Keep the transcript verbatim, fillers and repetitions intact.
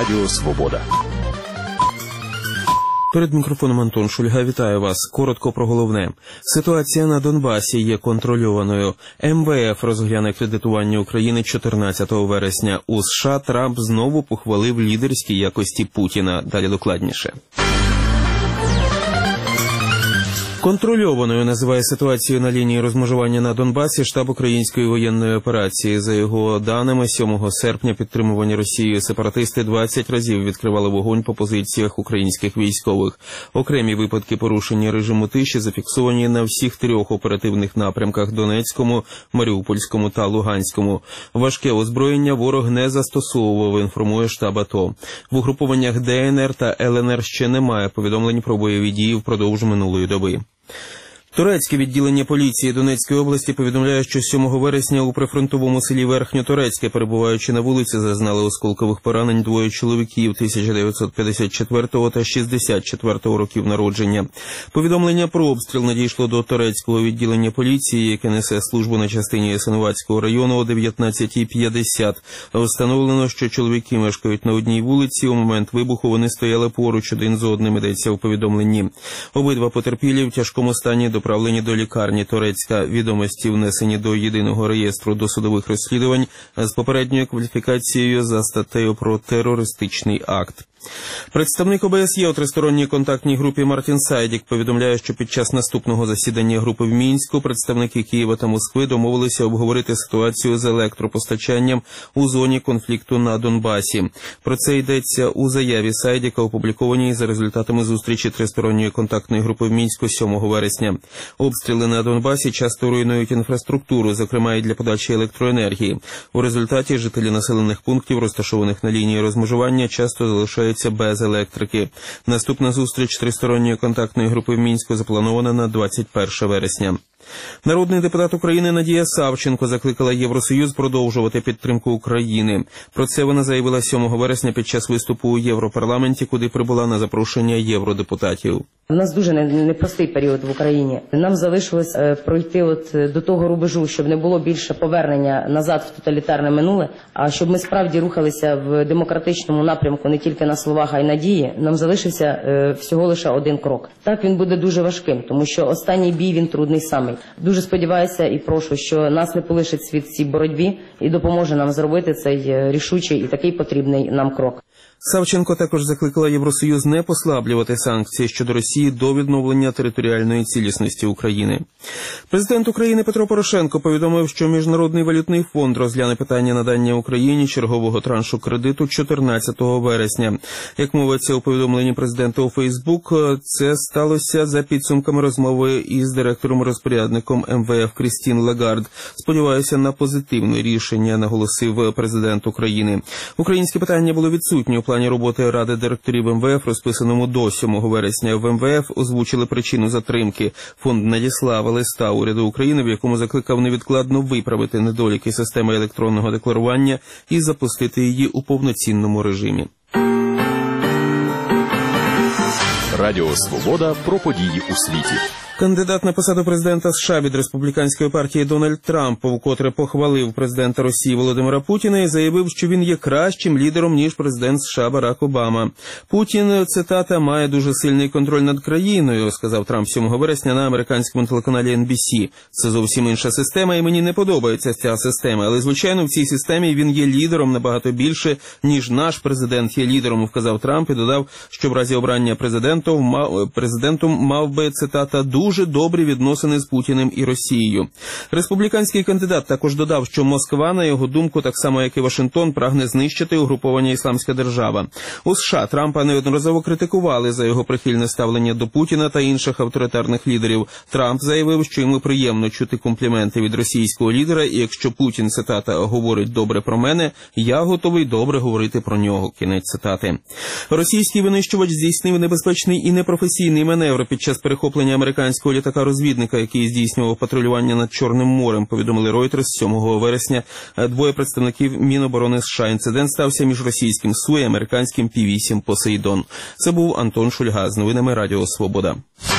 Радіо Свобода. Перед мікрофоном Антон Шульга. Вітаю вас. Коротко про головне. Ситуація на Донбасі є контрольованою. ем ве еф розгляне кредитування України чотирнадцятого вересня. У США Трамп знову похвалив лідерські якості Путіна. Далі докладніше. Контрольованою називає ситуацію на лінії розмежування на Донбасі штаб української воєнної операції. За його даними, сьомого серпня підтримувані Росією сепаратисти двадцять разів відкривали вогонь по позиціях українських військових. Окремі випадки порушення режиму тиші зафіксовані на всіх трьох оперативних напрямках – Донецькому, Маріупольському та Луганському. Важке озброєння ворог не застосовував, інформує штаб АТО. В угрупованнях де ен ер та ел ен ер ще немає повідомлень про бойові дії впродовж минулої доби. Турецьке відділення поліції Донецької області повідомляє, що сьомого вересня у прифронтовому селі Верхньоторецьке, перебуваючи на вулиці, зазнали осколкових поранень двоє чоловіків тисяча дев'ятсот п'ятдесят четвертого та шістдесят четвертого років народження. Повідомлення про обстріл надійшло до турецького відділення поліції, яке несе службу на частині Ясинуватського району о дев'ятнадцятій п'ятдесят. Встановлено, що чоловіки мешкають на одній вулиці. У момент вибуху вони стояли поруч один з одним, йдеться у повідомленні. Обидва потерпілі в тяжкому стані доправлені до лікарні Торецька. Відомості внесені до єдиного реєстру досудових розслідувань з попередньою кваліфікацією за статтею про терористичний акт. Представник о бе ес є у тристоронній контактній групі Мартін Сайдік повідомляє, що під час наступного засідання групи в Мінську представники Києва та Москви домовилися обговорити ситуацію з електропостачанням у зоні конфлікту на Донбасі. Про це йдеться у заяві Сайдіка, опублікованій за результатами зустрічі тристоронньої контактної групи в Мінську сьомого вересня. Обстріли на Донбасі часто руйнують інфраструктуру, зокрема і для подачі електроенергії. У результаті жителі населених пунктів, розташованих на лінії розмежування, часто залишаються без електрики. Наступна зустріч тристоронньої контактної групи в Мінську запланована на двадцять перше вересня. Народний депутат України Надія Савченко закликала Євросоюз продовжувати підтримку України. Про це вона заявила сьомого вересня під час виступу у Європарламенті, куди прибула на запрошення євродепутатів. У нас дуже непростий період в Україні. Нам залишилось е, пройти от до того рубежу, щоб не було більше повернення назад в тоталітарне минуле, а щоб ми справді рухалися в демократичному напрямку не тільки на словах, а й на дії. Нам залишився е, всього лише один крок. Так, він буде дуже важким, тому що останній бій, він трудний самий. Дуже сподіваюся і прошу, що нас не полишить світ в цій боротьбі і допоможе нам зробити цей рішучий і такий потрібний нам крок. Савченко також закликала Євросоюз не послаблювати санкції щодо Росії до відновлення територіальної цілісності України. Президент України Петро Порошенко повідомив, що Міжнародний валютний фонд розгляне питання надання Україні чергового траншу кредиту чотирнадцятого вересня. Як мовиться у повідомленні президента у Фейсбук, це сталося за підсумками розмови із директором-розпорядником ем ве еф Крістін Лагард. Сподіваюся на позитивне рішення, наголосив президент України. Українське питання було відсутнє у плані роботи Ради директорів ем ве еф, розписаному до сьомого вересня. В ем ве еф озвучили причину затримки. Фонд надіслав листа уряду України, в якому закликав невідкладно виправити недоліки системи електронного декларування і запустити її у повноцінному режимі. Радіо Свобода про події у світі. Кандидат на посаду президента США від республіканської партії Дональд Трамп вкотре похвалив президента Росії Володимира Путіна і заявив, що він є кращим лідером, ніж президент США Барак Обама. Путін, цитата, має дуже сильний контроль над країною, сказав Трамп сьомого вересня на американському телеканалі ен бі сі. Це зовсім інша система, і мені не подобається ця система. Але, звичайно, в цій системі він є лідером набагато більше, ніж наш президент є лідером, вказав Трамп і додав, що в разі обрання президентом, президентом мав би, цитата, дуже добрі відносини з Путіним і Росією. Республіканський кандидат також додав, що Москва, на його думку, так само як і Вашингтон, прагне знищити угруповання «Ісламська держава». У США Трампа неодноразово критикували за його прихильне ставлення до Путіна та інших авторитарних лідерів. Трамп заявив, що йому приємно чути компліменти від російського лідера, і якщо Путін, цитата, говорить добре про мене, я готовий добре говорити про нього. Кінець цитати. Російський винищувач здійснив небезпечний і непрофесійний маневр під час перехоплення американського літака-розвідника, який здійснював патрулювання над Чорним морем, повідомили Reuters сьомого вересня двоє представників Міноборони США. Інцидент стався між російським Су і американським Пі вісім «Посейдон». Це був Антон Шульга з новинами Радіо Свобода.